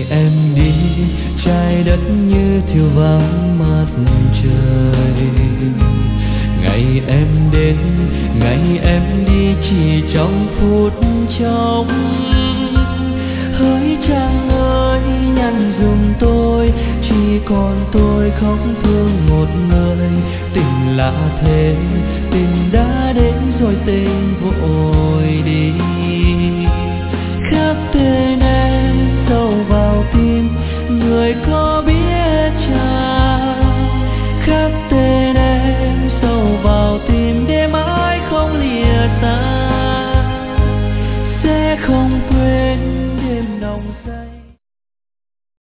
em đi, trái đất như thiêu vắng mặt trời. Ngày em đến, ngày em đi chỉ trong phút chốc. Hỡi Trăng ơi nhắn giùm tôi, chỉ còn tôi khóc thương một người. Tình lạ thế, tình